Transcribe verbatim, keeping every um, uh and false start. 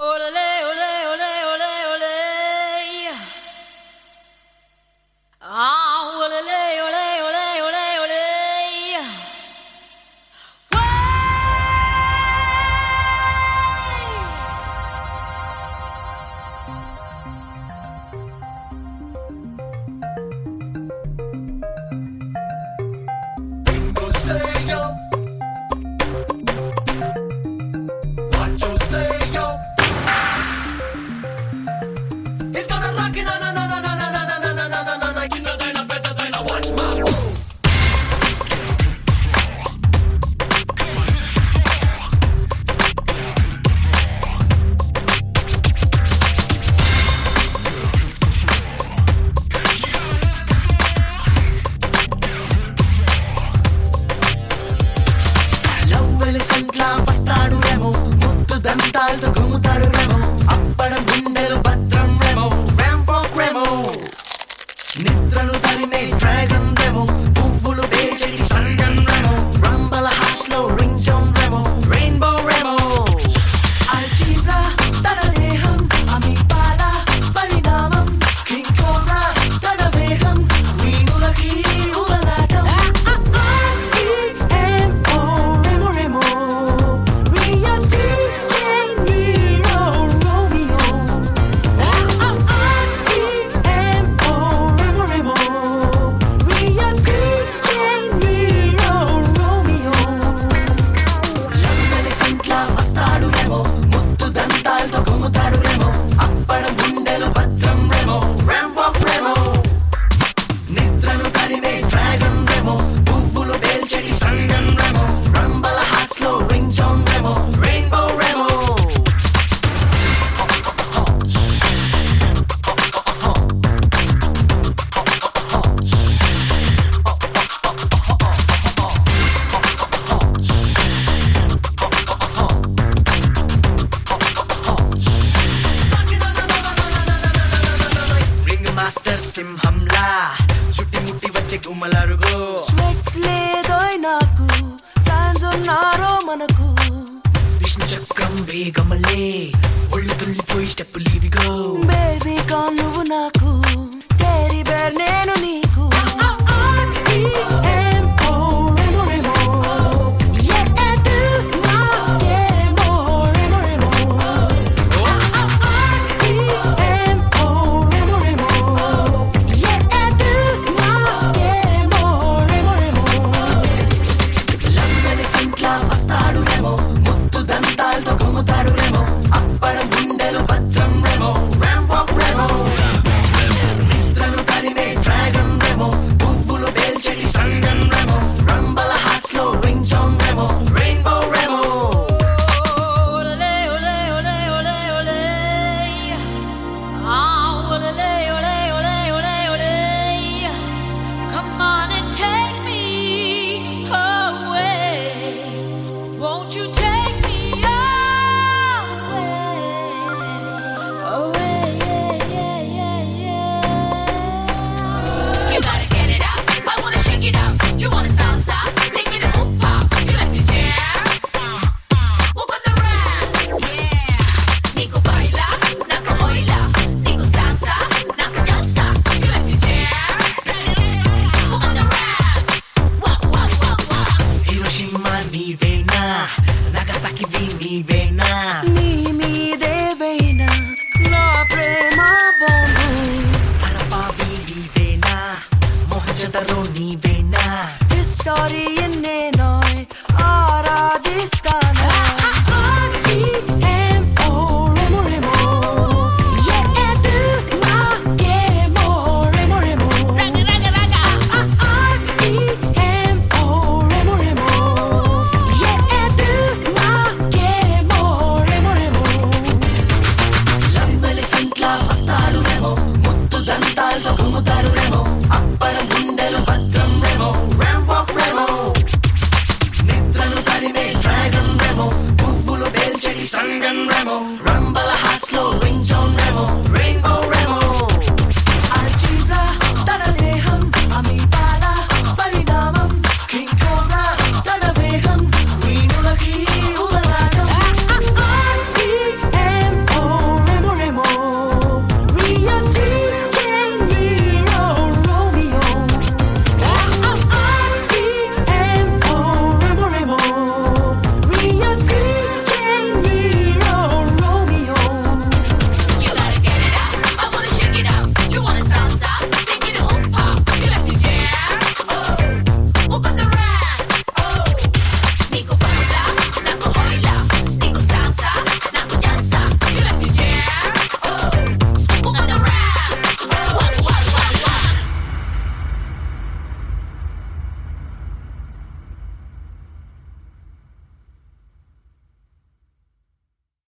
Olé, olé, olé, olé, olé. Ah, olé, olé, olé, olé, olé. Bingo say yo. What you say yo? It's gonna rock it, na na na na na na na na na na na na. You know that I'm better than I watch my move. సెంట్లా వస్తాడు రేమో ముద్దు దంతాలతో గుమ్ముతాడు రేమో అప్పడం గుండెలు భద్రం రేమో ర్యాంపాక్ రేమో నిద్రను తరిమే dragon Remo పువ్వులు పేర్చేటి సంగం Remo రంబల హార్ట్స్ లో ring zone Remo rainbow Remo algebra తన దేహం అమీబాల పరిణామం కింగ్ కోబ్రా తన వేగం వీణులకి ఉబలాటం మాస్టర్ సింహంలా చుట్టి ముట్టి వచ్చే గుమ్మలరుగో స్వెట్ లేదోయ్ నాకు ఫ్యాన్స్ ఉన్నారో మనకు విష్ణు చక్రం వేగమలే ఒళ్ళు తుల్లిపోయి స్టెప్ లీవిగో బేబీ కాన్ నువ్వు నాకు టెరీ బేర్ నేను నీకు Sangan Remo, Rumble Hearts, slow ring zone Remo.